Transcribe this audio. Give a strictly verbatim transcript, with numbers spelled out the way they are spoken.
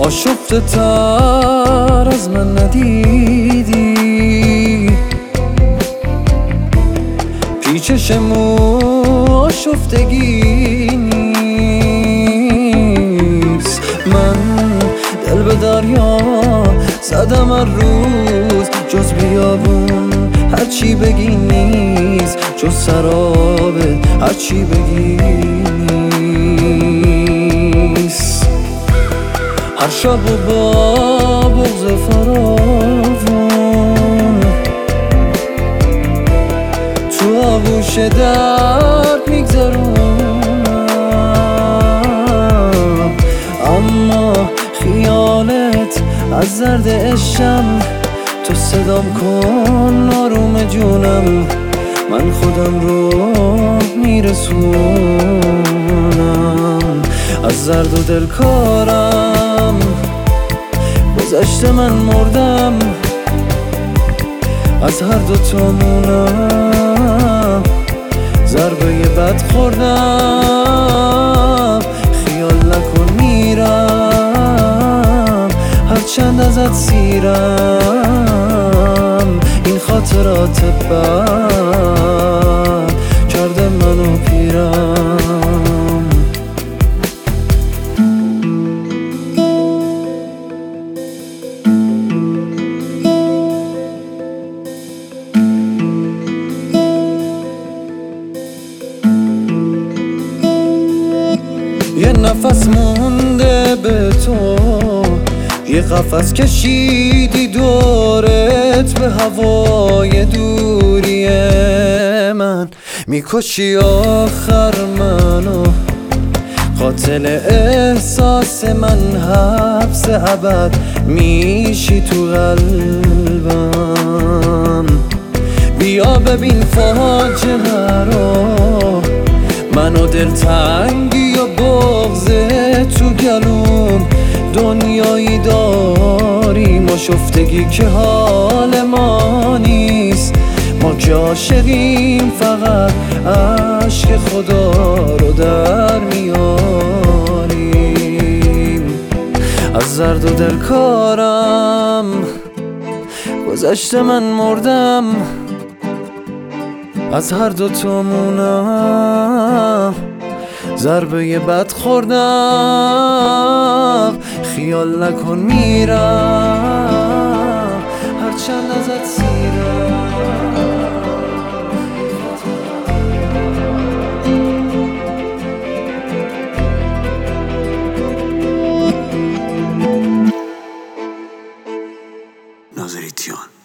آشفته تر از من ندیدی، پیچش مو آشفتگی نیست. من دل به دریا زدم هر روز، جز بیابون هرچی بگی نیست، جز سرابه هرچی بگی نیست. هر شب و با بغض فراوان تو آغوش درد میگذرونم، اما خیالت از زرد عشقم. تو صدام کن آروم جونم، من خودم رو میرسونم. از زرد و دلکارم گذشته من مردم، از هر دو تامونم ضربه بد خوردم. خیال نکن میرم، هرچند ازت سیرم. این خاطرات بد کرده منو پیرم. یه نفس مونده به تو، یه قفس کشیدی دورت به هوای دوری من. میکشی آخر منو، قاتل احساس من، حبس ابد میشی تو قلبم. بیا ببین فاجعه رو، منو دلتنگی و بغضه تو گلوم. دنیایی داریم آشفتگی که حال ما نیست. ما که عاشقیم فقط عشق خدا رو در میاریم. از زرد و دلکارم گذشته من مردم، از هر دو تامونم ضربه بد خوردم. خیال نکن میرم، هرچند ازت سیرم. ناظریتیان